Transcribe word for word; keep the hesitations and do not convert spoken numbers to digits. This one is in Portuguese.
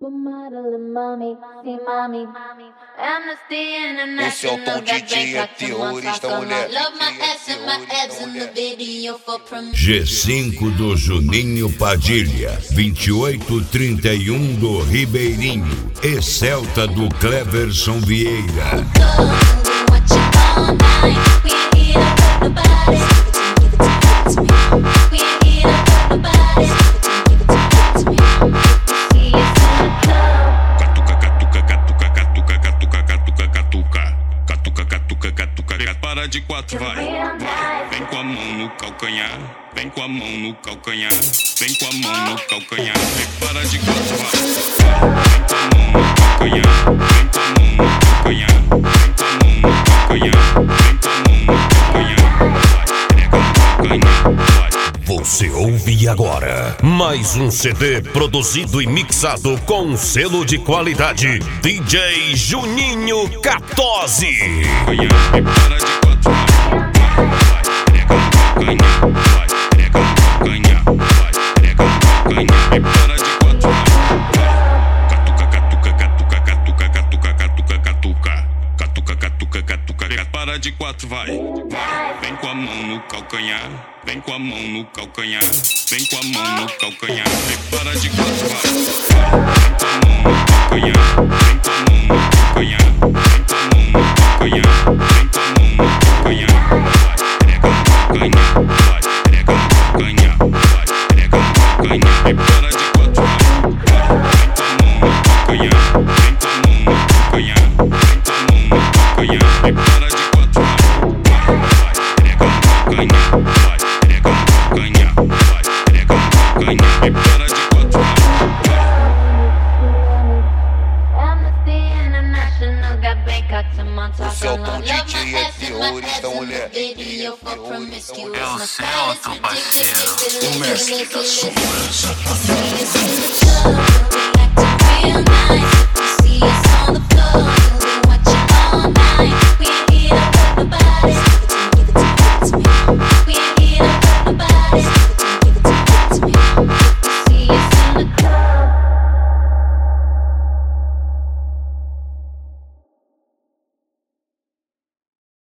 Esse é o Tom D J, é terrorista, mulher. G cinco do Juninho Padilha, vinte e oito trinta e um do Ribeirinho e Celta do Cleverson Vieira. Para de quatro, vai, vai. Vem com a mão no calcanhar, vem com a mão no calcanhar, vem com a mão no calcanhar. Para de quatro, vai, vem com a mão no calcanhar, vem com a mão no calcanhar, vem com a mão no calcanhar, vem com a mão no calcanhar, pega no calcanhar, vai. Você ouve agora mais um C D produzido e mixado com selo de qualidade D J Juninho quatorze. Para de quatro, vai, pega no calcanhar, vai, pega no calcanhar, vai, pega no calcanhar. Para de quatro, vai, catuca, catuca, catuca, catuca, catuca, catuca, catuca, catuca, catuca, catuca. Para de quatro, vai, vai. Vem com a mão no calcanhar, vem com a mão no calcanhar, vem com a mão no calcanhar. Para de quatro, vai, vem com a mão no calcanhar, vem com a mão no calcanhar, vem com a mão no calcanhar, vem com a mão no calcanhar, vai, pega no calcanhar, vai, pega no calcanhar, vai, pega no calcanhar. Para de quatro, vai, vem com a mão no calcanhar, vem com a mão no calcanhar, vem com a mão no calcanhar. Para de quatro, vai, vai, pega no calcanhar, vai, pega no calcanhar, vai, pega no calcanhar. Para de quatro, vai. Esse é o Tom D J, é terrorista, mulher. É o Celta, parceiro, o mestre das sombras.